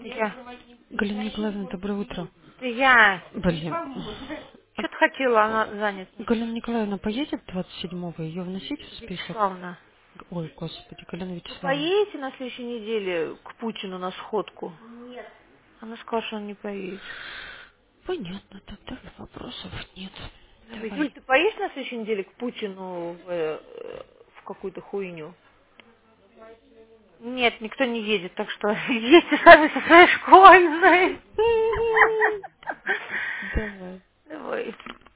Я. Галина Николаевна, доброе утро. Это я. Блин. А, Что-то хотела, она занята. Галина Николаевна поедет 27-го? Ее вносить в список? Вячеславна. Ой, господи, Галина Вы Вячеславовна. поедете на следующей неделе к Путину на сходку? Она сказала, что она не поедет. Понятно, тогда вопросов нет. Давай. Юль, Давай. ты поедешь на следующей неделе к Путину в какую-то хуйню? Нет, никто не едет, так что едьте сами со своей школьной. Давай. Давай.